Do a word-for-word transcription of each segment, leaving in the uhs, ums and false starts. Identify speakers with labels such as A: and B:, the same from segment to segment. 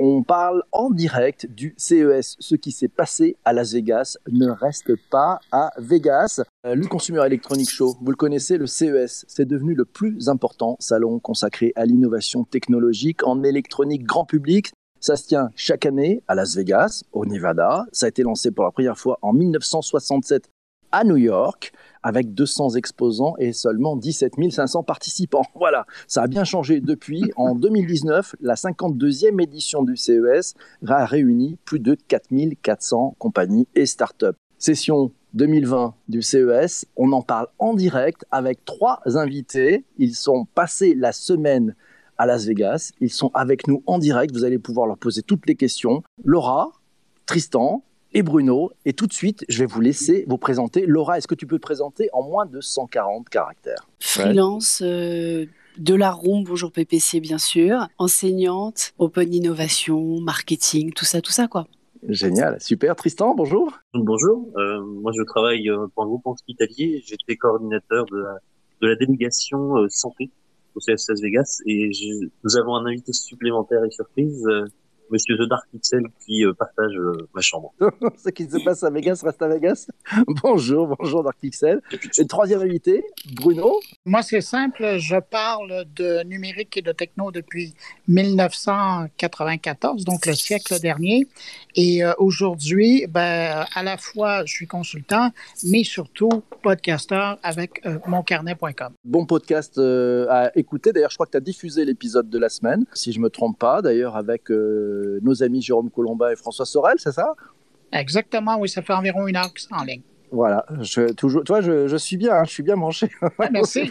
A: On parle en direct du C E S. Ce qui s'est passé à Las Vegas ne reste pas à Vegas. Euh, le Consumer Electronics Show, vous le connaissez, le C E S, c'est devenu le plus important salon consacré à l'innovation technologique en électronique grand public. Ça se tient chaque année à Las Vegas, au Nevada. Ça a été lancé pour la première fois en mille neuf cent soixante-sept à New York, avec deux cents exposants et seulement dix-sept mille cinq cents participants. Voilà, ça a bien changé depuis. En deux mille dix-neuf, la cinquante-deuxième édition du C E S a réuni plus de quatre mille quatre cents compagnies et startups. Session deux mille vingt du C E S, on en parle en direct avec trois invités. Ils sont passés la semaine à Las Vegas. Ils sont avec nous en direct. Vous allez pouvoir leur poser toutes les questions. Laura, Tristan et Bruno. Et tout de suite, je vais vous laisser vous présenter. Laura, est-ce que tu peux te présenter en moins de cent quarante caractères?
B: Freelance, euh, de la room, bonjour P P C bien sûr, enseignante, open innovation, marketing, tout ça, tout ça quoi.
A: Génial, super. Tristan, bonjour.
C: Bonjour, euh, moi je travaille pour un groupe hospitalier. J'étais coordinateur de la, de la délégation euh, santé au C E S Las Vegas et je, nous avons un invité supplémentaire et surprise, euh, Monsieur The Dark Pixel qui euh, partage euh, ma chambre.
A: Ce qui se passe à Vegas reste à Vegas. Bonjour, bonjour Dark Pixel. Et le troisième invité, Bruno.
D: Moi, c'est simple, je parle de numérique et de techno depuis mille neuf cent quatre-vingt-quatorze, donc le siècle dernier. Et euh, aujourd'hui, ben, à la fois, je suis consultant, mais surtout podcasteur avec euh, mon carnet point com.
A: Bon podcast euh, à écouter. D'ailleurs, je crois que tu as diffusé l'épisode de la semaine, si je ne me trompe pas, d'ailleurs avec euh, nos amis Jérôme Colomba et François Sorel, c'est ça?
D: Exactement, oui, ça fait environ une heure que c'est en ligne.
A: Voilà, je, toujours, toi, je, je suis bien, hein, je suis bien branché.
D: Ouais, merci.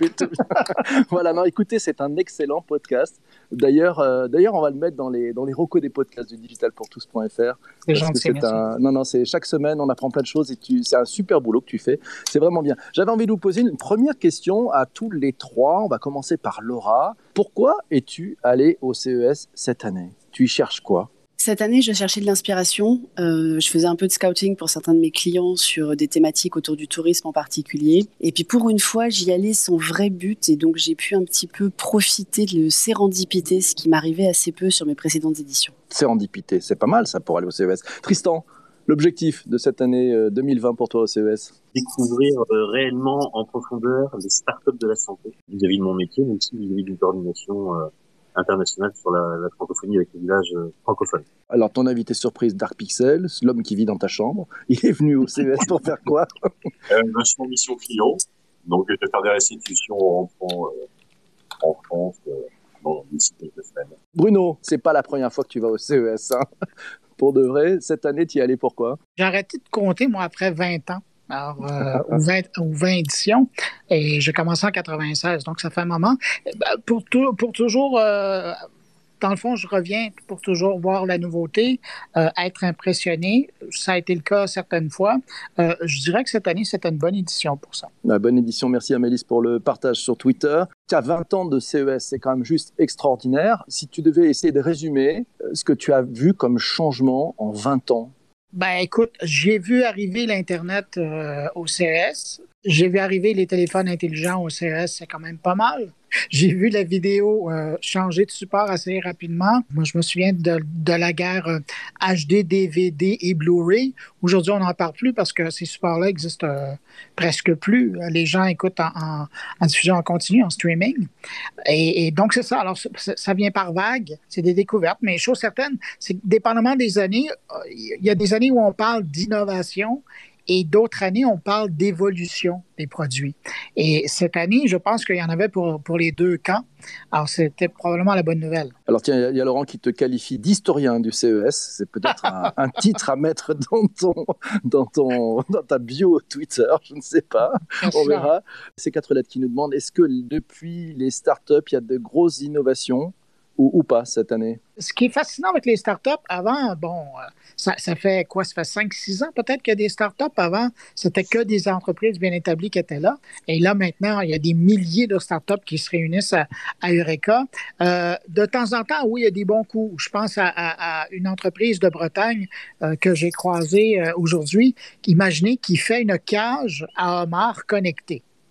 A: Voilà, non, écoutez, c'est un excellent podcast. D'ailleurs, euh, d'ailleurs, on va le mettre dans les dans les recos des podcasts du digital pour tous point f r.
D: C'est gentil,
A: c'est
D: merci.
A: un, non, non, c'est chaque semaine, on apprend plein de choses et tu, c'est un super boulot que tu fais. C'est vraiment bien. J'avais envie de vous poser une première question à tous les trois. On va commencer par Laura. Pourquoi es-tu allée au C E S cette année? Tu y cherches quoi?
B: Cette année, je cherchais de l'inspiration. Euh, je faisais un peu de scouting pour certains de mes clients sur des thématiques autour du tourisme en particulier. Et puis pour une fois, j'y allais sans vrai but et donc j'ai pu un petit peu profiter de sérendipité, ce qui m'arrivait assez peu sur mes précédentes éditions.
A: Sérendipité, c'est pas mal ça pour aller au C E S. Tristan, l'objectif de cette année deux mille vingt pour toi au C E S?
C: Découvrir euh, réellement en profondeur les startups de la santé vis-à-vis de mon métier, mais aussi vis-à-vis d'une coordination euh, internationale sur la, la francophonie avec les villages euh, francophones.
A: Alors, ton invité surprise, Dark Pixel, l'homme qui vit dans ta chambre, il est venu au C E S pour faire quoi?
E: euh, Je suis en mission client, donc je vais faire des restitutions en, en, en France euh, dans d'ici quelques semaines.
A: Bruno, c'est pas la première fois que tu vas au C E S, hein. Pour de vrai, cette année, tu y allais pourquoi?
D: J'ai arrêté de compter, moi, après vingt ans. Alors, euh, ou, vingt, ou vingt éditions, et j'ai commencé en quatre-vingt-seize, donc ça fait un moment. Pour, tout, pour toujours, euh, dans le fond, je reviens pour toujours voir la nouveauté, euh, être impressionné. Ça a été le cas certaines fois. Euh, je dirais que cette année, c'était une bonne édition pour ça.
A: La bonne édition, merci Amélis pour le partage sur Twitter. Tu as vingt ans de C E S, c'est quand même juste extraordinaire. Si tu devais essayer de résumer ce que tu as vu comme changement en vingt ans.
D: Ben écoute, j'ai vu arriver l'Internet euh, au C E S. J'ai vu arriver les téléphones intelligents au C E S, c'est quand même pas mal. J'ai vu la vidéo euh, changer de support assez rapidement. Moi, je me souviens de, de la guerre euh, H D, D V D et Blu-ray. Aujourd'hui, on n'en parle plus parce que ces supports-là existent euh, presque plus. Les gens écoutent en, en, en diffusion en continu, en streaming. Et, et donc, c'est ça. Alors, ça, ça vient par vagues. C'est des découvertes. Mais chose certaine, c'est que dépendamment des années, il y a des années où on parle d'innovation et d'autres années, on parle d'évolution des produits. Et cette année, je pense qu'il y en avait pour, pour les deux camps. Alors, c'était probablement la bonne nouvelle.
A: Alors, tiens, il y a Laurent qui te qualifie d'historien du C E S. C'est peut-être un, un titre à mettre dans, ton, dans, ton, dans ta bio Twitter, je ne sais pas. Bien on sûr. Verra. Ces quatre lettres qui nous demandent, est-ce que depuis les startups, il y a de grosses innovations ou, ou pas cette année?
D: Ce qui est fascinant avec les startups, avant, bon, ça, ça fait quoi? Ça fait cinq six ans peut-être qu'il y a des startups. Avant, c'était que des entreprises bien établies qui étaient là. Et là, maintenant, il y a des milliers de startups qui se réunissent à, à Eureka. Euh, de temps en temps, oui, il y a des bons coups. Je pense à, à, à une entreprise de Bretagne euh, que j'ai croisée euh, aujourd'hui. Imaginez, qui fait une cage à homards connectée.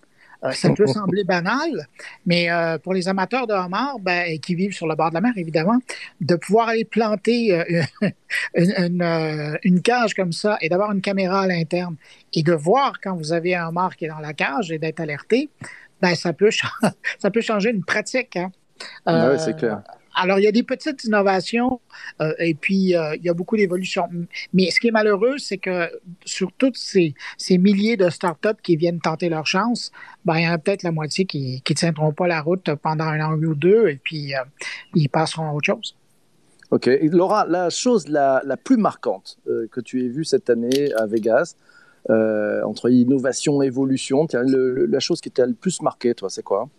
D: Euh, ça peut sembler banal, mais euh, pour les amateurs de homards, ben, et qui vivent sur le bord de la mer, évidemment, de pouvoir aller planter euh, une, une, euh, une cage comme ça et d'avoir une caméra à l'interne et de voir quand vous avez un homard qui est dans la cage et d'être alerté, ben, ça peut, ça peut changer une pratique. Hein.
A: Ah
D: Euh,
A: oui, c'est clair.
D: Alors, il y a des petites innovations euh, et puis euh, il y a beaucoup d'évolutions. Mais ce qui est malheureux, c'est que sur toutes ces, ces milliers de startups qui viennent tenter leur chance, ben, il y en a peut-être la moitié qui ne tiendront pas la route pendant un an ou deux et puis euh, ils passeront à autre chose.
A: Ok. Et Laura, la chose la, la plus marquante euh, que tu aies vue cette année à Vegas, euh, entre innovation et évolution, tiens, le, le, la chose qui t'a le plus marqué, toi, c'est quoi?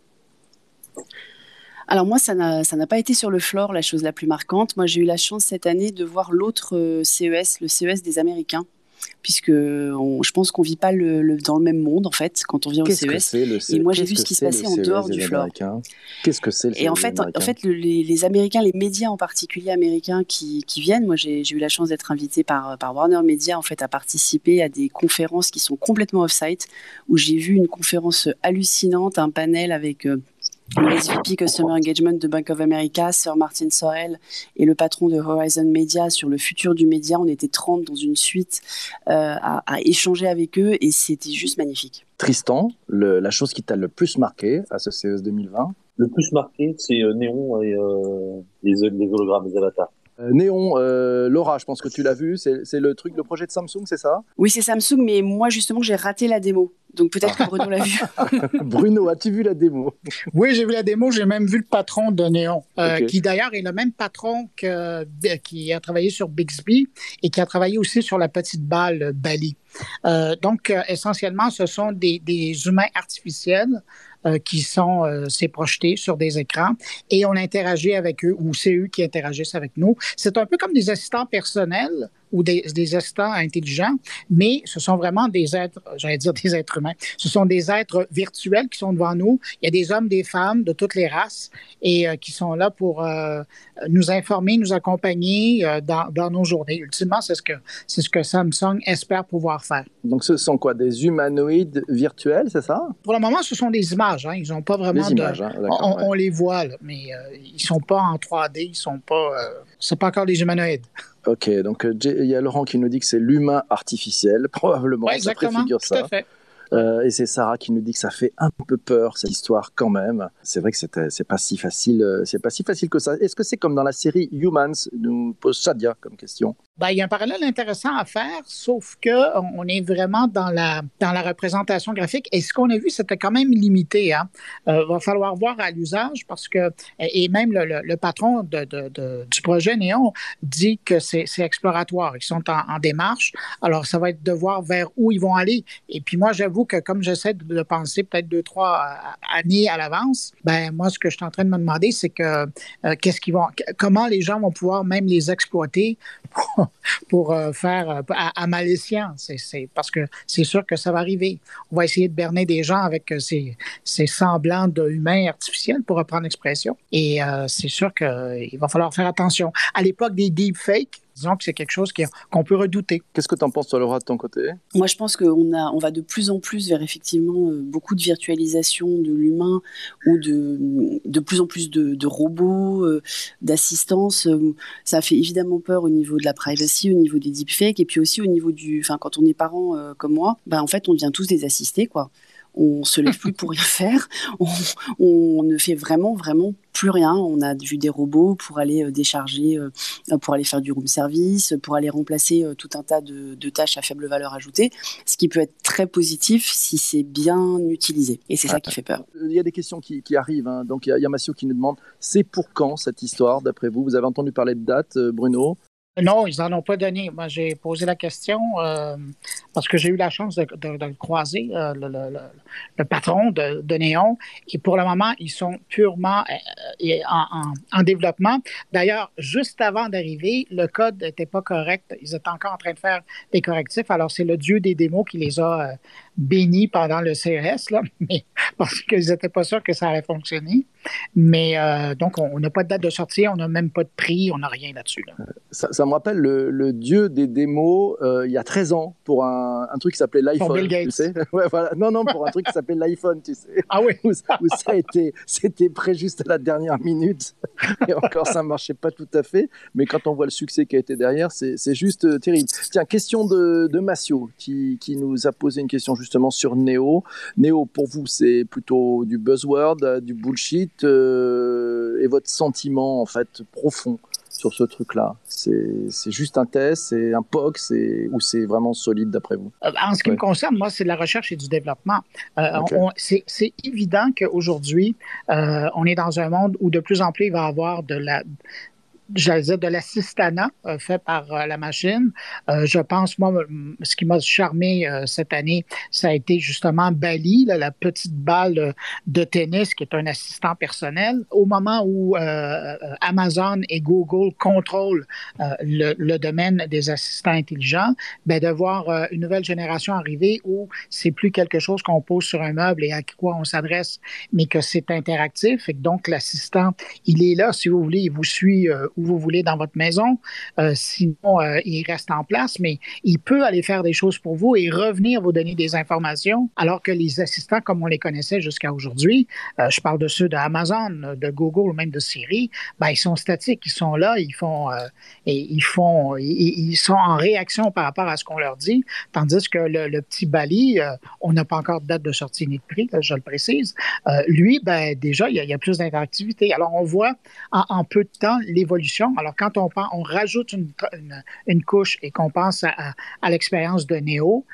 B: Alors moi, ça n'a, ça n'a pas été sur le floor la chose la plus marquante. Moi, j'ai eu la chance cette année de voir l'autre euh, C E S, le C E S des Américains, puisque on, je pense qu'on ne vit pas le, le, dans le même monde, en fait, quand on vient au
A: Qu'est-ce
B: C E S.
A: Que c'est le C...
B: Et moi, j'ai
A: Qu'est-ce
B: vu
A: que
B: ce qui se
A: c'est
B: passait
A: le
B: en
A: C E S
B: dehors
A: des
B: du floor.
A: Américains? Qu'est-ce que c'est le C E S
B: Et en
A: des
B: fait,
A: Américains?
B: en fait le, les, les Américains, les médias en particulier américains qui, qui viennent, moi j'ai, j'ai eu la chance d'être invitée par, par Warner Media en fait, à participer à des conférences qui sont complètement off-site, où j'ai vu une conférence hallucinante, un panel avec... Euh, le S V P Customer Engagement de Bank of America, Sir Martin Sorrell, et le patron de Horizon Media sur le futur du média. On était trente dans une suite euh, à, à échanger avec eux et c'était juste magnifique.
A: Tristan, le, la chose qui t'a le plus marqué à ce C E S deux mille vingt?
C: Le plus marqué, c'est euh, Néon et euh, les, les hologrammes, les avatars.
A: Euh, Néon, euh, Laura, je pense que tu l'as vu, c'est, c'est le truc, le projet de Samsung, c'est ça?
B: Oui, c'est Samsung, mais moi justement j'ai raté la démo. Donc peut-être que Bruno l'a vu.
A: Bruno, as-tu vu la démo?
D: Oui, j'ai vu la démo, j'ai même vu le patron de Néon, euh,
A: Okay.
D: qui d'ailleurs est le même patron que, qui a travaillé sur Bixby et qui a travaillé aussi sur la petite balle Bali. Euh, donc, euh, essentiellement, ce sont des, des humains artificiels euh, qui sont, euh, c'est projeté sur des écrans et on interagit avec eux ou c'est eux qui interagissent avec nous. C'est un peu comme des assistants personnels ou des, des assistants intelligents, mais ce sont vraiment des êtres, j'allais dire des êtres humains, ce sont des êtres virtuels qui sont devant nous. Il y a des hommes, des femmes de toutes les races et euh, qui sont là pour euh, nous informer, nous accompagner euh, dans, dans nos journées. Ultimement, c'est ce que, c'est ce que Samsung espère pouvoir faire.
A: Donc ce sont quoi, des humanoïdes virtuels, c'est ça?
D: Pour le moment, ce sont des images. Hein. Ils n'ont pas vraiment
A: des images,
D: de...
A: hein,
D: on,
A: ouais.
D: on les voit, là, mais euh, ils ne sont pas en trois D, ils sont pas... Euh... c'est pas encore des humanoïdes.
A: Ok, donc il y a Laurent qui nous dit que c'est l'humain artificiel, probablement,
D: ouais,
A: ça préfigure
D: tout
A: ça.
D: À fait.
A: Euh, et c'est Sarah qui nous dit que ça fait un peu peur cette histoire quand même. C'est vrai que c'est, c'est pas si facile, c'est pas si facile que ça. Est-ce que c'est comme dans la série Humans, nous pose Shadia comme question?
D: Ben, il y a un parallèle intéressant à faire, sauf que on est vraiment dans la dans la représentation graphique. Et ce qu'on a vu, c'était quand même limité. Hein. Euh, va falloir voir à l'usage parce que et même le, le, le patron de, de, de, du projet Néon dit que c'est, c'est exploratoire. Ils sont en, en démarche. Alors ça va être de voir vers où ils vont aller. Et puis moi, j'avoue que comme j'essaie de, de penser peut-être deux trois années à l'avance, ben moi ce que je suis en train de me demander, c'est que euh, qu'est-ce qu'ils vont, comment les gens vont pouvoir même les exploiter pour, pour euh, faire euh, à, à maléciant. C'est, c'est, parce que c'est sûr que ça va arriver. On va essayer de berner des gens avec euh, ces, ces semblants d'humains artificiels, pour reprendre l'expression. Et euh, c'est sûr qu'il euh, va falloir faire attention. À l'époque des deepfakes, disons que c'est quelque chose qui, qu'on peut redouter.
A: Qu'est-ce que tu en penses, toi, Laura, de ton côté?
B: Moi, je pense qu'on a, on va de plus en plus vers effectivement euh, beaucoup de virtualisation de l'humain ou de, de plus en plus de, de robots, euh, d'assistance. Euh, ça fait évidemment peur au niveau de la privacy, au niveau des deepfakes et puis aussi au niveau du... Enfin, quand on est parent euh, comme moi, bah, en fait, on devient tous des assistés, quoi. On se lève plus pour rien faire. On, on ne fait vraiment, vraiment plus rien. On a vu des robots pour aller décharger, pour aller faire du room service, pour aller remplacer tout un tas de, de tâches à faible valeur ajoutée, ce qui peut être très positif si c'est bien utilisé. Et c'est ça qui fait peur.
A: Il y a des questions qui, qui arrivent. Hein. Donc, il y a, il y a Massio qui nous demande, c'est pour quand cette histoire, d'après vous? Vous avez entendu parler de date, Bruno?
D: Non, ils n'en ont pas donné. Moi, j'ai posé la question euh, parce que j'ai eu la chance de, de, de croiser euh, le, le, le patron de, de Néon. Et pour le moment, ils sont purement euh, en, en, en développement. D'ailleurs, juste avant d'arriver, le code n'était pas correct. Ils étaient encore en train de faire des correctifs. Alors, c'est le dieu des démos qui les a euh, béni pendant le C E S, là, mais, parce qu'ils n'étaient pas sûrs que ça allait fonctionner. Mais euh, donc, on n'a pas de date de sortie, on n'a même pas de prix, on n'a rien là-dessus. Là.
A: Ça, ça me rappelle le, le dieu des démos euh, il y a treize ans pour un, un truc qui s'appelait l'iPhone, tu sais. Ouais, voilà. Non, non, pour un truc qui s'appelait l'iPhone, tu sais.
D: Ah oui?
A: Où, où ça a été, c'était prêt juste à la dernière minute. Et encore, ça ne marchait pas tout à fait. Mais quand on voit le succès qui a été derrière, c'est, c'est juste euh, terrible. Tiens, question de, de Massio, qui, qui nous a posé une question justement sur Neo. Neo, pour vous, c'est plutôt du buzzword, du bullshit euh, et votre sentiment, en fait, profond sur ce truc-là, c'est, c'est juste un test, c'est un P O C, c'est, ou c'est vraiment solide d'après vous?
D: En ce qui ouais. me concerne, moi, c'est de la recherche et du développement. Euh, okay. on, c'est, c'est évident qu'aujourd'hui, euh, on est dans un monde où de plus en plus il va y avoir de la... j'allais dire de l'assistanat euh, fait par euh, la machine. Euh, je pense, moi, ce qui m'a charmé euh, cette année, ça a été justement Bali, là, la petite balle de tennis qui est un assistant personnel. Au moment où euh, Amazon et Google contrôlent euh, le, le domaine des assistants intelligents, ben, de voir euh, une nouvelle génération arriver où c'est plus quelque chose qu'on pose sur un meuble et à quoi on s'adresse, mais que c'est interactif. Et que donc, l'assistant, il est là, si vous voulez, il vous suit euh, où vous voulez dans votre maison. Euh, sinon, euh, il reste en place, mais il peut aller faire des choses pour vous et revenir vous donner des informations, alors que les assistants, comme on les connaissait jusqu'à aujourd'hui, euh, je parle de ceux d'Amazon, de Google ou même de Siri, ben, ils sont statiques, ils sont là, ils font, euh, et ils font, ils, ils sont en réaction par rapport à ce qu'on leur dit, tandis que le, le petit Bali, euh, on n'a pas encore de date de sortie ni de prix, là, je le précise, euh, lui, ben, déjà, il y, a, il y a plus d'interactivité. Alors, on voit en, en peu de temps l'évolution. Alors, quand on, pense, on rajoute une, une, une couche et qu'on pense à, à, à l'expérience de Neo,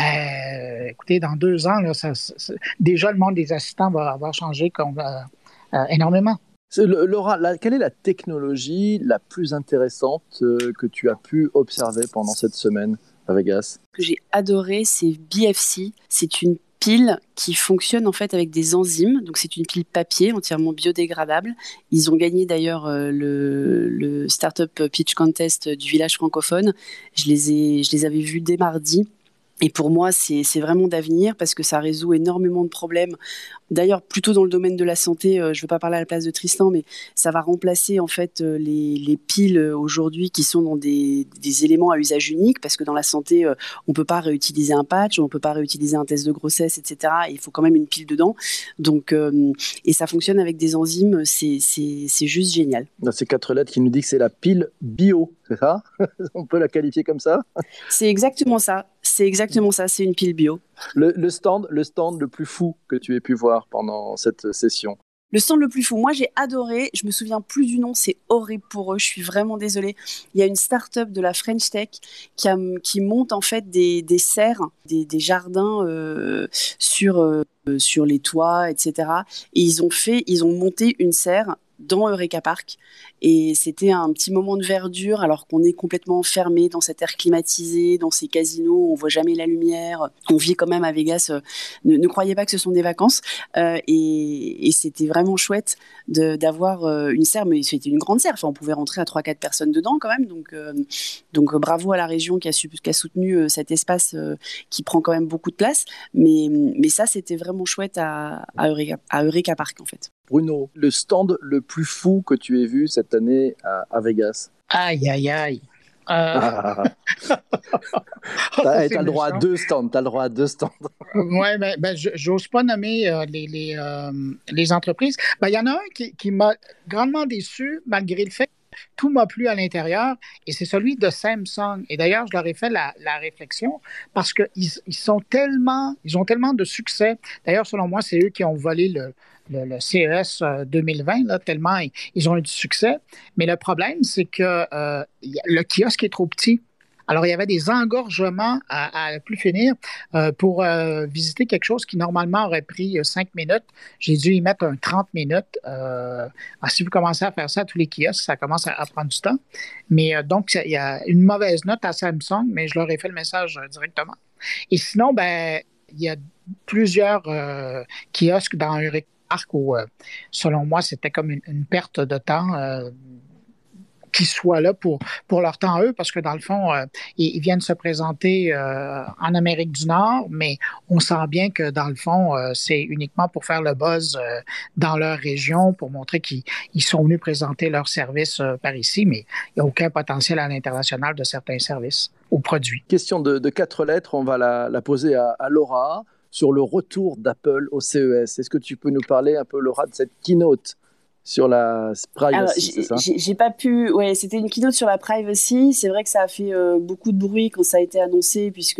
D: ben, écoutez, dans deux ans, là, ça, ça, déjà, le monde des assistants va avoir changé comme, euh, euh, énormément.
A: Laura, la, quelle est la technologie la plus intéressante euh, que tu as pu observer pendant cette semaine à Vegas?
B: Ce que j'ai adoré, c'est B F C. C'est une pile qui fonctionne en fait avec des enzymes. Donc c'est une pile papier entièrement biodégradable. Ils ont gagné d'ailleurs euh, le, le Startup Pitch Contest du village francophone. Je les ai, je les avais vus dès mardi. Et pour moi, c'est, c'est vraiment d'avenir parce que ça résout énormément de problèmes. D'ailleurs, plutôt dans le domaine de la santé, euh, je ne veux pas parler à la place de Tristan, mais ça va remplacer en fait euh, les, les piles euh, aujourd'hui qui sont dans des, des éléments à usage unique parce que dans la santé, euh, on ne peut pas réutiliser un patch, on ne peut pas réutiliser un test de grossesse, et cetera. Et il faut quand même une pile dedans. Donc, euh, et ça fonctionne avec des enzymes, c'est, c'est, c'est juste génial.
A: Dans ces quatre lettres qui nous dit que c'est la pile bio, c'est ça? On peut la qualifier comme ça?
B: C'est exactement ça. C'est exactement ça, c'est une pile bio.
A: Le, le, stand, le stand le plus fou que tu aies pu voir pendant cette session?
B: Le stand le plus fou, moi j'ai adoré, je me souviens plus du nom, c'est horrible pour eux, je suis vraiment désolée. Il y a une start-up de la French Tech qui, a, qui monte en fait des, des serres, des, des jardins euh, sur, euh, sur les toits, et cetera. Et ils ont fait, ils ont monté une serre dans Eureka Park et c'était un petit moment de verdure alors qu'on est complètement enfermé dans cet air climatisé, dans ces casinos, on voit jamais la lumière, on vit quand même à Vegas, euh, ne, ne croyez pas que ce sont des vacances euh, et, et c'était vraiment chouette de, d'avoir euh, une serre, mais c'était une grande serre, enfin, on pouvait rentrer à trois quatre personnes dedans quand même, donc, euh, donc bravo à la région qui a, su, qui a soutenu euh, cet espace euh, qui prend quand même beaucoup de place, mais, mais ça c'était vraiment chouette à, à, Eureka, à Eureka Park en fait.
A: Bruno, le stand le plus fou que tu aies vu cette année à, à Vegas?
D: Aïe, aïe, aïe. Euh...
A: Ah. T'as, t'as le droit à deux stands. T'as le droit à deux stands.
D: Oui, ben, ben, j'ose pas nommer euh, les, les, euh, les entreprises. Ben, il y en a un qui, qui m'a grandement déçu, malgré le fait que tout m'a plu à l'intérieur, et c'est celui de Samsung. Et d'ailleurs, je leur ai fait la, la réflexion parce qu'ils ils sont tellement, ils ont tellement de succès. D'ailleurs, selon moi, c'est eux qui ont volé le, le, le C E S deux mille vingt, là, tellement ils, ils ont eu du succès. Mais le problème, c'est que euh, le kiosque est trop petit. Alors, il y avait des engorgements à, à plus finir euh, pour euh, visiter quelque chose qui, normalement, aurait pris cinq minutes. J'ai dû y mettre un trente minutes. Euh, si vous commencez à faire ça à tous les kiosques, ça commence à, à prendre du temps. Mais euh, donc, il y a une mauvaise note à Samsung, mais je leur ai fait le message euh, directement. Et sinon, ben, il y a plusieurs euh, kiosques dans Eureka Park où, euh, selon moi, c'était comme une, une perte de temps. Euh, qui soient là pour, pour leur temps eux, parce que dans le fond, euh, ils, ils viennent se présenter euh, en Amérique du Nord, mais on sent bien que dans le fond, euh, c'est uniquement pour faire le buzz euh, dans leur région, pour montrer qu'ils ils sont venus présenter leurs services euh, par ici, mais il n'y a aucun potentiel à l'international de certains services ou produits.
A: Question de, de quatre lettres, on va la, la poser à, à Laura sur le retour d'Apple au C E S. Est-ce que tu peux nous parler un peu, Laura, de cette keynote sur la privacy, c'est ça?
B: j'ai, j'ai pas pu. Ouais, c'était une keynote sur la privacy. C'est vrai que ça a fait euh, beaucoup de bruit quand ça a été annoncé, puisque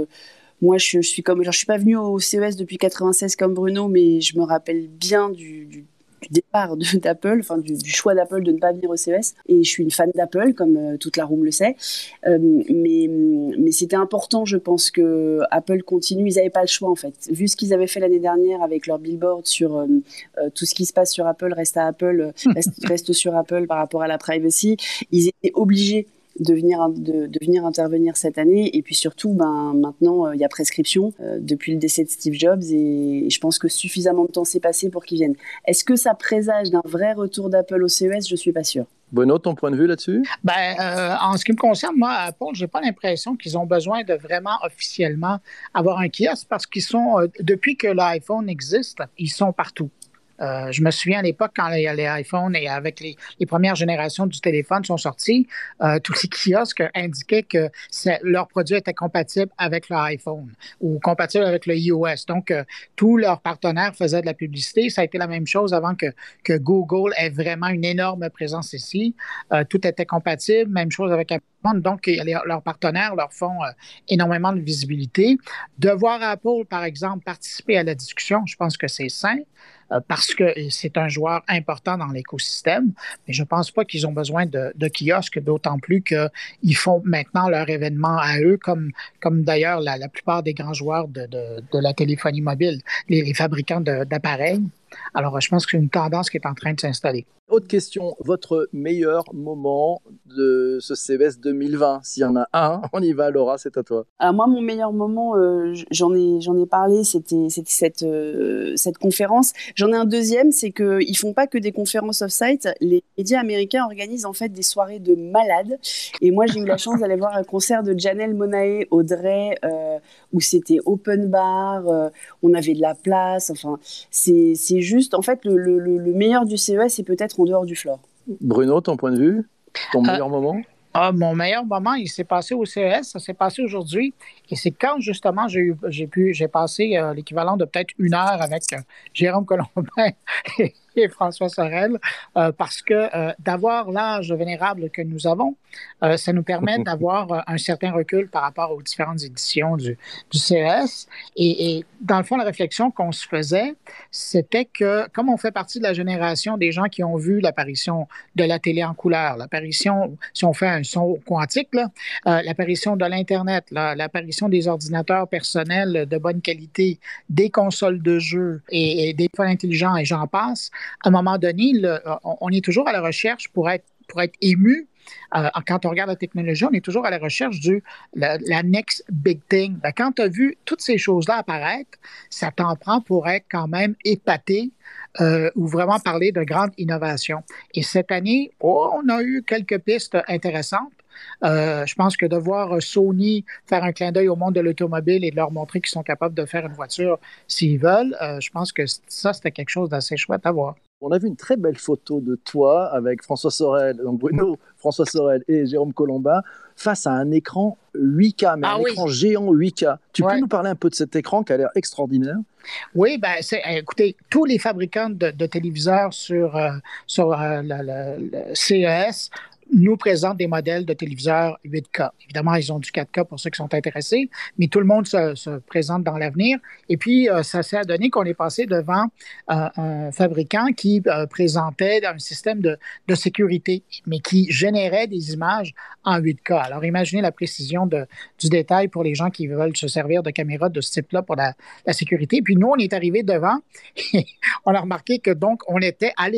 B: moi, je, je suis comme, genre, je suis pas venue au C E S depuis quatre-vingt-seize comme Bruno, mais je me rappelle bien du, du, du départ de, d'Apple, enfin du, du choix d'Apple de ne pas venir au C E S. Et je suis une fan d'Apple, comme euh, toute la room le sait. Euh, mais, mais c'était important, je pense, que Apple continue. Ils n'avaient pas le choix, en fait. Vu ce qu'ils avaient fait l'année dernière avec leur billboard sur euh, euh, tout ce qui se passe sur Apple reste à Apple, reste, reste sur Apple par rapport à la privacy, ils étaient obligés de venir, de, de venir intervenir cette année. Et puis surtout, ben, maintenant, il euh, y a prescription euh, depuis le décès de Steve Jobs, et, et je pense que suffisamment de temps s'est passé pour qu'ils viennent. Est-ce que ça présage d'un vrai retour d'Apple au C E S? Je ne suis pas sûre.
A: Bruno, ton point de vue là-dessus?
D: Ben, euh, en ce qui me concerne, moi, Apple, j'ai pas l'impression qu'ils ont besoin de vraiment officiellement avoir un kiosque, parce qu'ils sont, euh, depuis que l'iPhone existe, ils sont partout. Euh, je me souviens à l'époque, quand les, les iPhones et avec les, les premières générations du téléphone sont sortis, euh, tous les kiosques indiquaient que leurs produits étaient compatibles avec l'iPhone ou compatibles avec le iOS. Donc, euh, tous leurs partenaires faisaient de la publicité. Ça a été la même chose avant que, que Google ait vraiment une énorme présence ici. Euh, tout était compatible. Même chose avec Apple. Donc, les, leurs partenaires leur font euh, énormément de visibilité. De voir Apple, par exemple, participer à la discussion, je pense que c'est sain. Euh, parce que c'est un joueur important dans l'écosystème, mais je ne pense pas qu'ils ont besoin de, de kiosques, d'autant plus qu'ils font maintenant leur événement à eux, comme, comme d'ailleurs la, la plupart des grands joueurs de, de, de la téléphonie mobile, les, les fabricants de, d'appareils. Alors, je pense que c'est une tendance qui est en train de s'installer.
A: Autre question, votre meilleur moment de ce C E S deux mille vingt? S'il y en a un, on y va, Laura, c'est à toi.
B: Alors moi, mon meilleur moment, euh, j'en ai, j'en ai parlé, c'était, c'était cette, euh, cette conférence. J'en ai un deuxième, c'est qu'ils font pas que des conférences off-site. Les médias américains organisent en fait des soirées de malades. Et moi, j'ai eu la chance d'aller voir un concert de Janelle Monáe au Dre, euh, où c'était open bar, euh, on avait de la place. Enfin, c'est, c'est juste, en fait, le, le, le meilleur du C E S, c'est peut-être en dehors du floor.
A: Bruno, ton point de vue? Ton meilleur euh, moment?
D: Ah, mon meilleur moment, il s'est passé au C E S, ça s'est passé aujourd'hui. Et c'est quand, justement, j'ai, eu, j'ai, pu, j'ai passé euh, l'équivalent de peut-être une heure avec euh, Jérôme Colombin et, et François Sorel, euh, parce que euh, d'avoir l'âge vénérable que nous avons, euh, ça nous permet d'avoir euh, un certain recul par rapport aux différentes éditions du, du C E S. Et, et dans le fond, la réflexion qu'on se faisait, c'était que, comme on fait partie de la génération des gens qui ont vu l'apparition de la télé en couleur, l'apparition, si on fait un son quantique, là, euh, l'apparition de l'Internet, là, l'apparition des ordinateurs personnels de bonne qualité, des consoles de jeux et, et des téléphones intelligents, et j'en passe, à un moment donné, le, on est toujours à la recherche pour être, pour être ému. Euh, quand on regarde la technologie, on est toujours à la recherche du la, la next big thing. Ben, quand tu as vu toutes ces choses-là apparaître, ça t'en prend pour être quand même épaté euh, ou vraiment parler de grande innovation. Et cette année, oh, on a eu quelques pistes intéressantes. Euh, je pense que de voir Sony faire un clin d'œil au monde de l'automobile et de leur montrer qu'ils sont capables de faire une voiture s'ils veulent, euh, je pense que ça, c'était quelque chose d'assez chouette à voir.
A: On a vu une très belle photo de toi avec François Sorel, donc Bruno, François Sorel et Jérôme Colombin face à un écran huit K, mais ah un oui. écran géant huit K. Tu ouais. peux nous parler un peu de cet écran qui a l'air extraordinaire?
D: Oui, ben, c'est, écoutez, tous les fabricants de, de téléviseurs sur, euh, sur euh, le, le, le C E S nous présentent des modèles de téléviseurs huit K. Évidemment, ils ont du quatre K pour ceux qui sont intéressés, mais tout le monde se, se présente dans l'avenir. Et puis, euh, ça s'est donné qu'on est passé devant euh, un fabricant qui euh, présentait un système de, de sécurité, mais qui générait des images en huit K. Alors, imaginez la précision de, du détail pour les gens qui veulent se servir de caméras de ce type-là pour la, la sécurité. Puis nous, on est arrivé devant et on a remarqué que donc, on était à l'écran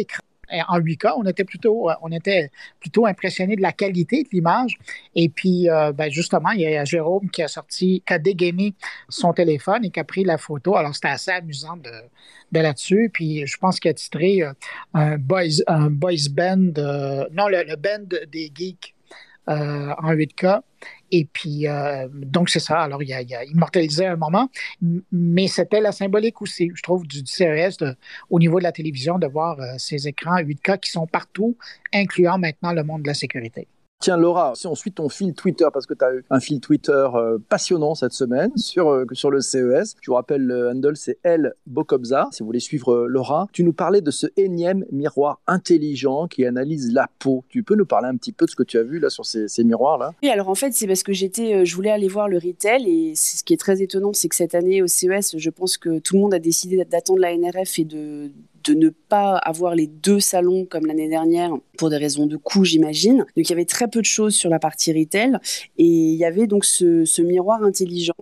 D: en huit K. On était plutôt, on était plutôt impressionnés de la qualité de l'image. Et puis, euh, ben justement, il y a Jérôme qui a sorti, qui a dégainé son téléphone et qui a pris la photo. Alors, c'était assez amusant de, de là-dessus. Puis, je pense qu'il a titré euh, un, boys, un boys band, euh, non, le, le band des geeks euh, en huit K. Et puis, euh, donc, c'est ça. Alors, il a, il a immortalisé un moment, mais c'était la symbolique aussi, je trouve, du, du C E S de, au niveau de la télévision, de voir euh, ces écrans huit K qui sont partout, incluant maintenant le monde de la sécurité.
A: Tiens Laura, si on suit ton fil Twitter, parce que tu as eu un fil Twitter euh, passionnant cette semaine sur, euh, sur le C E S, je vous rappelle le handle c'est L Bokobza, si vous voulez suivre euh, Laura, tu nous parlais de ce énième miroir intelligent qui analyse la peau. Tu peux nous parler un petit peu de ce que tu as vu là sur ces, ces miroirs-là?
B: Oui, alors en fait c'est parce que j'étais, euh, je voulais aller voir le retail et ce qui est très étonnant c'est que cette année au C E S, je pense que tout le monde a décidé d'attendre la N R F et de... de ne pas avoir les deux salons comme l'année dernière pour des raisons de coût, j'imagine. Donc, il y avait très peu de choses sur la partie retail et il y avait donc ce, ce miroir intelligent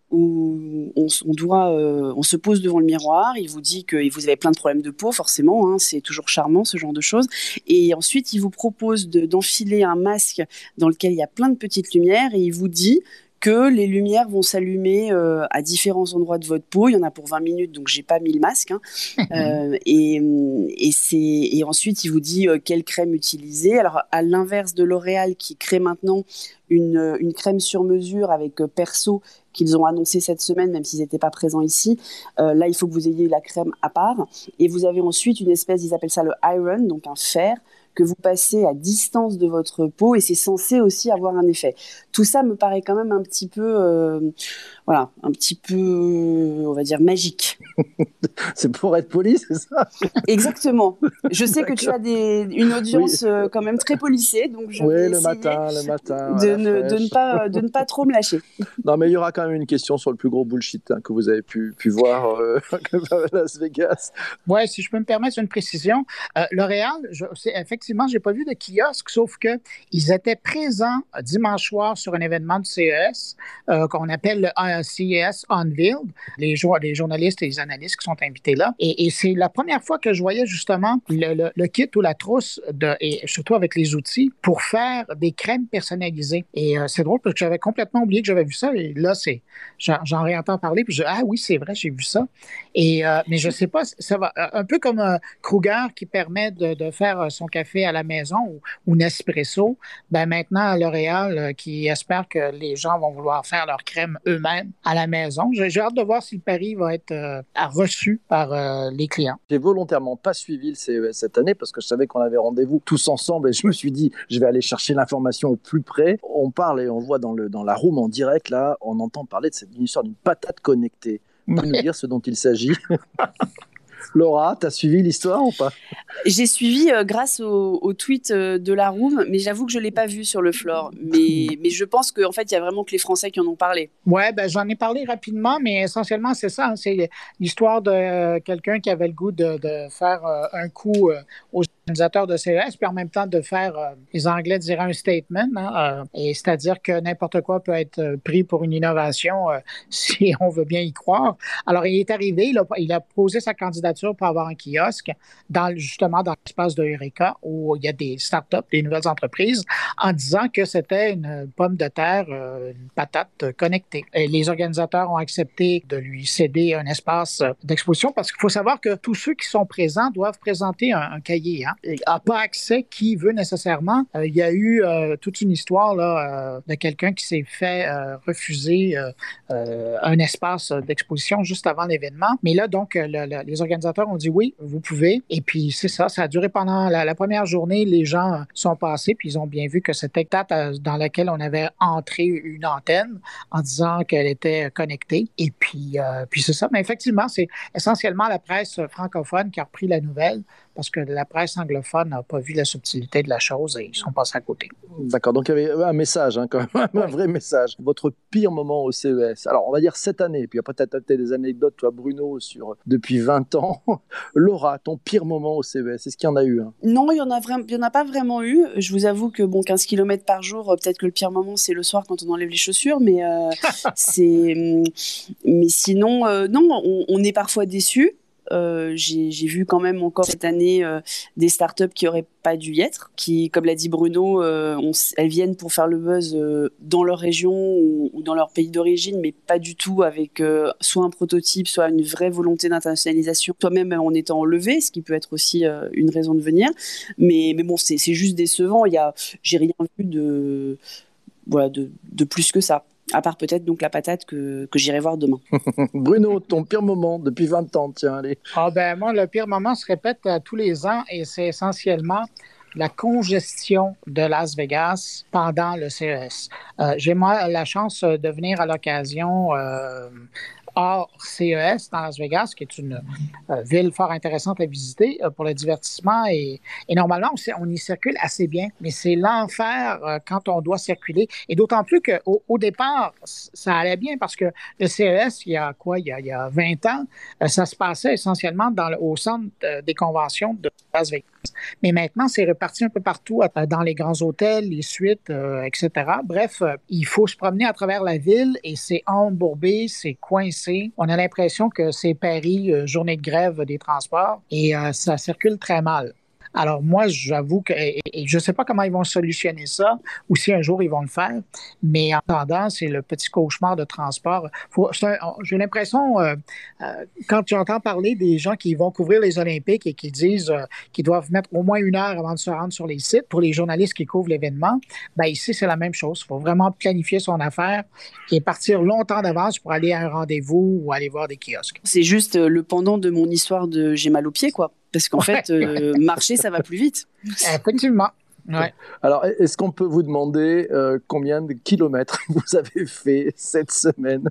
B: où on, on doit, euh, on se pose devant le miroir, il vous dit que vous avez plein de problèmes de peau, forcément, hein, c'est toujours charmant ce genre de choses. Et ensuite, il vous propose de, d'enfiler un masque dans lequel il y a plein de petites lumières et il vous dit que les lumières vont s'allumer euh, à différents endroits de votre peau. Il y en a pour vingt minutes, donc j'ai pas mis le masque. Hein. euh, et, et, c'est, et ensuite, il vous dit euh, quelle crème utiliser. Alors, à l'inverse de L'Oréal, qui crée maintenant une, une crème sur mesure avec euh, Perso, qu'ils ont annoncé cette semaine, même s'ils n'étaient pas présents ici. Euh, là, il faut que vous ayez la crème à part. Et vous avez ensuite une espèce, ils appellent ça le iron, donc un fer, que vous passez à distance de votre peau et c'est censé aussi avoir un effet. Tout ça me paraît quand même un petit peu, euh, voilà, un petit peu, on va dire, magique.
A: C'est pour être poli, c'est ça?
B: Exactement. Je sais que tu as des, une audience oui. euh, quand même très policée, donc je
A: oui,
B: vais
A: le
B: essayer
A: matin, le matin,
B: de, ne, de, ne pas, de ne pas trop me lâcher.
A: Non, mais il y aura quand même une question sur le plus gros bullshit hein, que vous avez pu, pu voir euh, à Las Vegas.
D: Oui, si je peux me permettre une précision. Euh, L'Oréal, je, c'est, effectivement, je n'ai pas vu de kiosque, sauf qu'ils étaient présents dimanche soir sur un événement du C E S euh, qu'on appelle le C E S Unveiled, les, jo- les journalistes et les analystes qui sont invités là. Et, et c'est la première fois que je voyais justement le, le, le kit ou la trousse, de, et surtout avec les outils, pour faire des crèmes personnalisées. Et euh, c'est drôle parce que j'avais complètement oublié que j'avais vu ça. Et là, c'est, j'en, j'en réentends parler. Puis je ah oui, c'est vrai, j'ai vu ça. Et, euh, mais je ne sais pas, ça va un peu comme euh, Kruger qui permet de, de faire son café à la maison ou, ou Nespresso. Ben maintenant, L'Oréal euh, qui espère que les gens vont vouloir faire leur crème eux-mêmes à la maison. J'ai, j'ai hâte de voir si le pari va être euh, reçu par euh, les clients.
A: J'ai volontairement pas suivi le C E S cette année parce que je savais qu'on avait rendez-vous tous ensemble et je me suis dit je vais aller chercher l'information au plus près. On parle et on voit dans, le, dans la room en direct là, on entend parler de cette d'une histoire d'une patate connectée. Vous pouvez nous dire ce dont il s'agit? Laura, t'as suivi l'histoire ou pas?
B: J'ai suivi euh, grâce au, au tweet euh, de la room, mais j'avoue que je ne l'ai pas vu sur le floor. Mais, mais je pense qu'en fait, il y a vraiment que les Français qui en ont parlé.
D: Oui, ben, j'en ai parlé rapidement, mais essentiellement, c'est ça. Hein, c'est l'histoire de euh, quelqu'un qui avait le goût de, de faire euh, un coup euh, aux organisateurs de C E S, puis en même temps de faire, euh, les Anglais diraient un statement, hein, euh, et c'est-à-dire que n'importe quoi peut être pris pour une innovation euh, si on veut bien y croire. Alors, il est arrivé, il a, il a posé sa candidature pour avoir un kiosque dans, justement dans l'espace de Eureka où il y a des startups, des nouvelles entreprises, en disant que c'était une pomme de terre, euh, une patate connectée. Et les organisateurs ont accepté de lui céder un espace d'exposition parce qu'il faut savoir que tous ceux qui sont présents doivent présenter un, un cahier. Hein. Il n'a pas accès qui veut nécessairement. Euh, il y a eu euh, toute une histoire là, euh, de quelqu'un qui s'est fait euh, refuser euh, euh, un espace d'exposition juste avant l'événement. Mais là, donc, le, le, les organisateurs ont dit oui, vous pouvez. Et puis, c'est ça, ça a duré pendant la, la première journée. Les gens sont passés, puis ils ont bien vu que c'était une date dans laquelle on avait entré une antenne en disant qu'elle était connectée. Et puis, euh, puis c'est ça. Mais effectivement, c'est essentiellement la presse francophone qui a repris la nouvelle parce que la presse anglophone n'a pas vu la subtilité de la chose et ils sont passés à côté.
A: D'accord, donc il y avait un message, hein, quand même, un vrai message. Votre pire moment au C E S, alors on va dire cette année, puis après tu as peut-être des anecdotes, toi Bruno, sur depuis vingt ans. Laura, ton pire moment au C E S, est-ce qu'il y en a eu un?
B: Non, il n'y en a vra- il y en a pas vraiment eu. Je vous avoue que bon, quinze kilomètres par jour, peut-être que le pire moment c'est le soir quand on enlève les chaussures, mais, euh, c'est... mais sinon, euh, non, on, on est parfois déçus. Euh, j'ai, j'ai vu quand même encore cette année euh, des startups qui auraient pas dû y être, qui, comme l'a dit Bruno, euh, on, elles viennent pour faire le buzz euh, dans leur région ou, ou dans leur pays d'origine, mais pas du tout avec euh, soit un prototype, soit une vraie volonté d'internationalisation, soit même en étant enlevé, ce qui peut être aussi euh, une raison de venir. Mais, mais bon, c'est, c'est juste décevant. Il y a, j'ai rien vu de, voilà, de, de plus que ça. À part peut-être donc la patate que, que j'irai voir demain.
A: Bruno, ton pire moment depuis vingt ans, tiens, allez.
D: Ah ben moi, le pire moment se répète euh, tous les ans et c'est essentiellement la congestion de Las Vegas pendant le C E S. Euh, j'ai moi la chance de venir à l'occasion euh, hors C E S dans Las Vegas, qui est une euh, ville fort intéressante à visiter euh, pour le divertissement. Et, et normalement, on, on y circule assez bien, mais c'est l'enfer euh, quand on doit circuler. Et d'autant plus qu'au au départ, ça allait bien parce que le C E S, il y a quoi, il y a, il y a vingt ans, euh, ça se passait essentiellement dans le, au centre euh, des conventions de Las Vegas. Mais maintenant, c'est reparti un peu partout, euh, dans les grands hôtels, les suites, euh, et cetera. Bref, euh, il faut se promener à travers la ville et c'est embourbé, c'est coincé. On a l'impression que c'est Paris, euh, journée de grève des transports, et euh, ça circule très mal. Alors moi, j'avoue que et, et je ne sais pas comment ils vont solutionner ça ou si un jour ils vont le faire, mais en attendant, c'est le petit cauchemar de transport. Faut, c'est un, j'ai l'impression, euh, euh, quand j'entends parler des gens qui vont couvrir les Olympiques et qui disent euh, qu'ils doivent mettre au moins une heure avant de se rendre sur les sites pour les journalistes qui couvrent l'événement, ben ici, c'est la même chose. Il faut vraiment planifier son affaire et partir longtemps d'avance pour aller à un rendez-vous ou aller voir des kiosques.
B: C'est juste le pendant de mon histoire de j'ai mal aux pieds, quoi. Parce qu'en fait, euh, marcher, ça va plus vite.
D: Effectivement. Ouais.
A: Alors, est-ce qu'on peut vous demander euh, combien de kilomètres vous avez fait cette semaine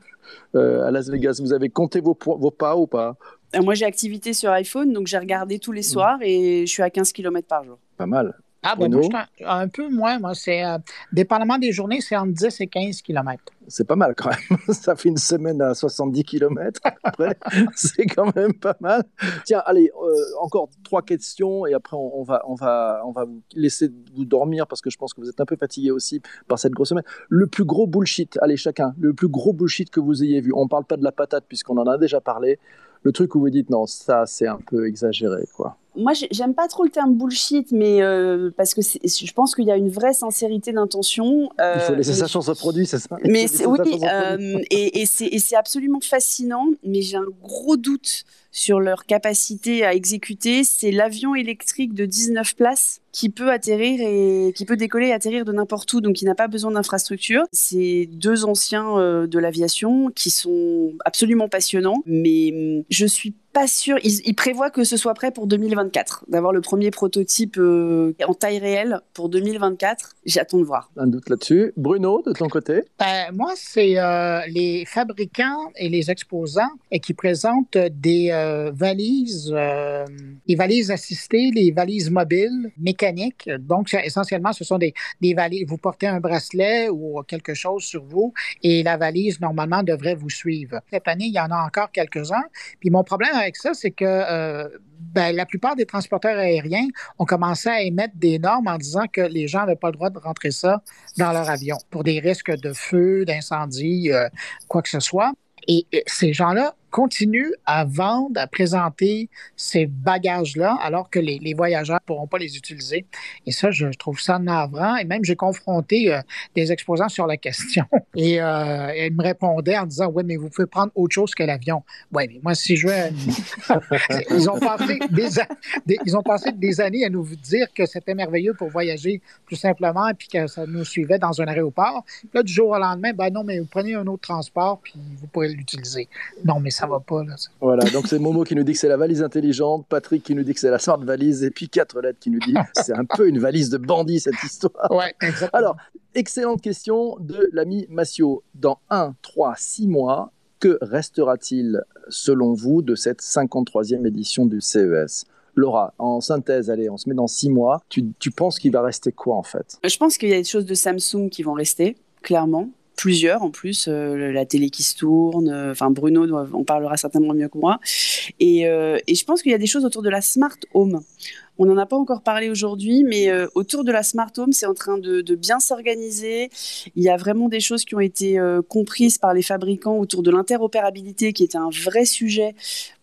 A: euh, à Las Vegas? Vous avez compté vos, vos pas ou pas?
B: Moi, j'ai activité sur iPhone, donc j'ai regardé tous les soirs et je suis à quinze kilomètres par jour.
A: Pas mal.
D: Ah, ben moi, je suis un, un peu moins. Moi, c'est, euh, dépendamment des journées, c'est entre dix et quinze kilomètres.
A: C'est pas mal quand même. Ça fait une semaine à soixante-dix kilomètres. Après, c'est quand même pas mal. Tiens, allez, euh, encore trois questions et après on, on, va, on, va, on va vous laisser vous dormir parce que je pense que vous êtes un peu fatigué aussi par cette grosse semaine. Le plus gros bullshit, allez chacun, le plus gros bullshit que vous ayez vu. On parle pas de la patate puisqu'on en a déjà parlé. Le truc où vous dites non, ça c'est un peu exagéré, quoi.
B: Moi, j'aime pas trop le terme bullshit, mais euh, parce que c'est, je pense qu'il y a une vraie sincérité d'intention. Euh,
A: Il faut laisser
B: mais,
A: sa chance au produit, c'est ça?
B: Mais c'est, oui, euh, et, et, c'est, et c'est absolument fascinant, mais j'ai un gros doute sur leur capacité à exécuter. C'est l'avion électrique de dix-neuf places qui peut atterrir et qui peut décoller et atterrir de n'importe où, donc qui n'a pas besoin d'infrastructure. C'est deux anciens euh, de l'aviation qui sont absolument passionnants, mais je suis pas sûr. Ils, ils prévoient que ce soit prêt pour deux mille vingt-quatre, d'avoir le premier prototype euh, en taille réelle pour deux mille vingt-quatre. J'attends de voir.
A: Un doute là-dessus. Bruno, de ton côté?
D: Ben, moi, c'est euh, les fabricants et les exposants et qui présentent des euh, valises, euh, les valises assistées, les valises mobiles, mécaniques. Donc, essentiellement, ce sont des, des valises. Vous portez un bracelet ou quelque chose sur vous et la valise, normalement, devrait vous suivre. Cette année, il y en a encore quelques-uns. Puis mon problème avec ça, c'est que euh, ben, la plupart des transporteurs aériens ont commencé à émettre des normes en disant que les gens n'avaient pas le droit de rentrer ça dans leur avion pour des risques de feu, d'incendie, euh, quoi que ce soit. Et, et ces gens-là continuent à vendre, à présenter ces bagages-là, alors que les, les voyageurs ne pourront pas les utiliser. Et ça, je trouve ça navrant. Et même, j'ai confronté euh, des exposants sur la question. Et euh, ils me répondaient en disant, « Oui, mais vous pouvez prendre autre chose que l'avion. » Oui, mais moi, si je veux... ils, ont passé des, des, ils ont passé des années à nous dire que c'était merveilleux pour voyager plus simplement et puis que ça nous suivait dans un aéroport. Puis là, du jour au lendemain, ben non, mais vous prenez un autre transport puis vous pourrez l'utiliser. Non, mais ça va pas, là.
A: Voilà, donc c'est Momo qui nous dit que c'est la valise intelligente, Patrick qui nous dit que c'est la smart valise, et puis quatre lettres qui nous dit que c'est un peu une valise de bandit, cette histoire.
D: Ouais, exactement.
A: Alors, excellente question de l'ami Massio. Dans un, trois, six mois, que restera-t-il, selon vous, de cette cinquante-troisième édition du C E S? Laura, en synthèse, allez, on se met dans six mois. Tu, tu penses qu'il va rester quoi, en fait?
B: Je pense qu'il y a des choses de Samsung qui vont rester, clairement. Plusieurs en plus, euh, la télé qui se tourne, enfin euh, Bruno en parlera certainement mieux que moi. Et, euh, et je pense qu'il y a des choses autour de la smart home. On n'en a pas encore parlé aujourd'hui, mais euh, autour de la smart home, c'est en train de, de bien s'organiser. Il y a vraiment des choses qui ont été euh, comprises par les fabricants autour de l'interopérabilité, qui était un vrai sujet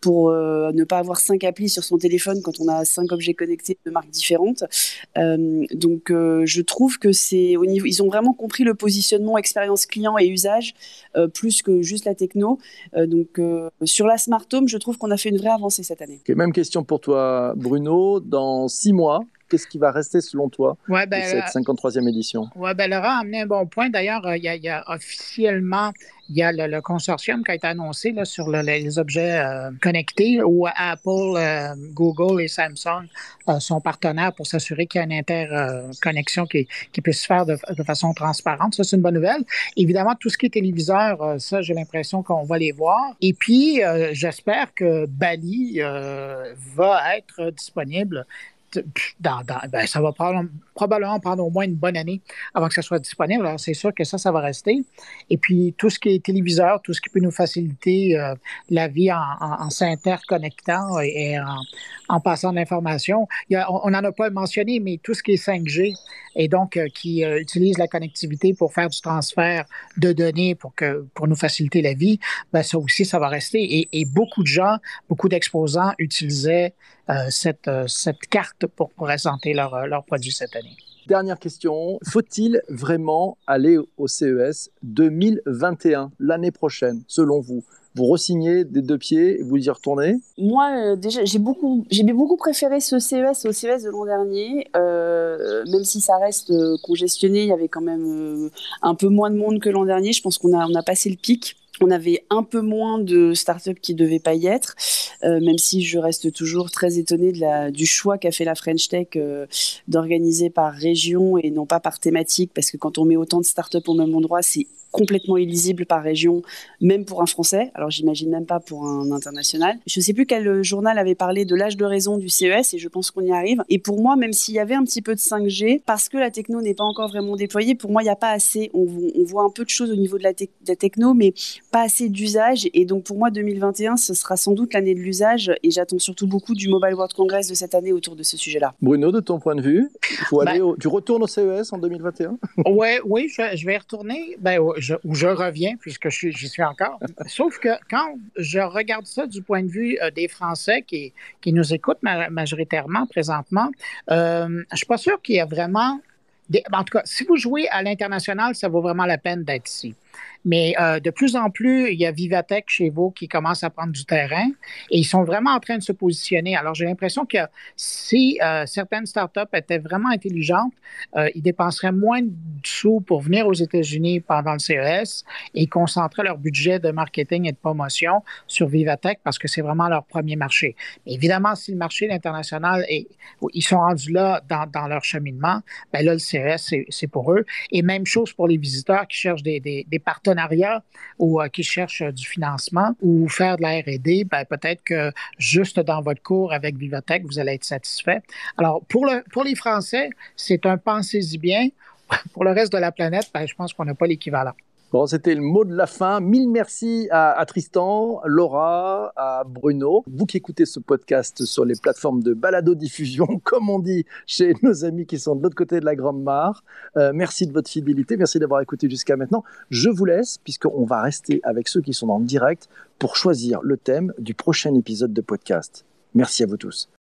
B: pour euh, ne pas avoir cinq applis sur son téléphone quand on a cinq objets connectés de marques différentes. Euh, donc, euh, je trouve que c'est au niveau, ils ont vraiment compris le positionnement expérience client et usage euh, plus que juste la techno. Euh, donc, euh, sur la Smart Home, je trouve qu'on a fait une vraie avancée cette année.
A: Okay, même question pour toi, Bruno. Dans six mois, qu'est-ce qui va rester selon toi
D: ouais, ben,
A: de cette cinquante-troisième édition?
D: Oui, ben Laurent a amené un bon point. D'ailleurs, il y a, il y a officiellement, il y a le, le consortium qui a été annoncé là, sur le, les objets euh, connectés où Apple, euh, Google et Samsung euh, sont partenaires pour s'assurer qu'il y a une interconnexion qui, qui peut se faire de, de façon transparente. Ça, c'est une bonne nouvelle. Évidemment, tout ce qui est téléviseur, euh, ça, j'ai l'impression qu'on va les voir. Et puis, euh, j'espère que Bali euh, va être disponible. Dans, dans, ben, ça va prendre, probablement prendre au moins une bonne année avant que ça soit disponible. Alors, c'est sûr que ça, ça va rester. Et puis, tout ce qui est téléviseur, tout ce qui peut nous faciliter euh, la vie en, en, en s'interconnectant et, et en, en passant de l'information. Il y a, on n'en a pas mentionné, mais tout ce qui est cinq G et donc euh, qui euh, utilise la connectivité pour faire du transfert de données pour, que, pour nous faciliter la vie, ben, ça aussi, ça va rester. Et, et beaucoup de gens, beaucoup d'exposants utilisaient euh, cette, euh, cette carte pour présenter leurs leur produits cette année.
A: Dernière question, faut-il vraiment aller au C E S deux mille vingt et un, l'année prochaine, selon vous? Vous re-signez des deux pieds et vous y retournez?
B: Moi, euh, déjà, j'ai beaucoup, j'ai beaucoup préféré ce C E S au C E S de l'an dernier, euh, même si ça reste euh, congestionné, il y avait quand même euh, un peu moins de monde que l'an dernier. Je pense qu'on a, on a passé le pic. On avait un peu moins de startups qui ne devaient pas y être, euh, même si je reste toujours très étonnée de la, du choix qu'a fait la French Tech euh, d'organiser par région et non pas par thématique, parce que quand on met autant de startups au même endroit, c'est complètement illisible par région, même pour un Français. Alors, j'imagine même pas pour un international. Je ne sais plus quel journal avait parlé de l'âge de raison du C E S et je pense qu'on y arrive. Et pour moi, même s'il y avait un petit peu de cinq G, parce que la techno n'est pas encore vraiment déployée, pour moi, il n'y a pas assez. On, on voit un peu de choses au niveau de la, te- de la techno, mais pas assez d'usage. Et donc, pour moi, deux mille vingt et un, ce sera sans doute l'année de l'usage. Et j'attends surtout beaucoup du Mobile World Congress de cette année autour de ce sujet-là.
A: Bruno, de ton point de vue, il faut aller
D: ben,
A: au... tu retournes au C E S en deux mille vingt et un?
D: ouais, oui, je, je vais y retourner. Ben, je, ou je reviens, puisque je suis, j'y suis encore. Sauf que quand je regarde ça du point de vue euh, des Français qui, qui nous écoutent ma- majoritairement présentement, euh, je ne suis pas sûr qu'il y a vraiment... Des... En tout cas, si vous jouez à l'international, ça vaut vraiment la peine d'être ici. Mais euh, de plus en plus, il y a Vivatech chez vous qui commence à prendre du terrain et ils sont vraiment en train de se positionner. Alors, j'ai l'impression que si euh, certaines startups étaient vraiment intelligentes, euh, ils dépenseraient moins de sous pour venir aux États-Unis pendant le C E S et concentraient leur budget de marketing et de promotion sur Vivatech parce que c'est vraiment leur premier marché. Mais évidemment, si le marché international, est, ils sont rendus là dans, dans leur cheminement, ben là, le C E S, c'est, c'est pour eux. Et même chose pour les visiteurs qui cherchent des, des, des partenariats ou euh, qui cherchent euh, du financement ou faire de la R et D, ben, peut-être que juste dans votre cours avec Vivatech, vous allez être satisfait. Alors, pour, le, pour les Français, c'est un pensez-y bien. Pour le reste de la planète, ben, je pense qu'on n'a pas l'équivalent.
A: Bon, c'était le mot de la fin. Mille merci à, à Tristan, Laura, à Bruno. Vous qui écoutez ce podcast sur les plateformes de balado-diffusion, comme on dit chez nos amis qui sont de l'autre côté de la Grande Mare. Euh, merci de votre fidélité, merci d'avoir écouté jusqu'à maintenant. Je vous laisse, puisqu'on va rester avec ceux qui sont dans le direct pour choisir le thème du prochain épisode de podcast. Merci à vous tous.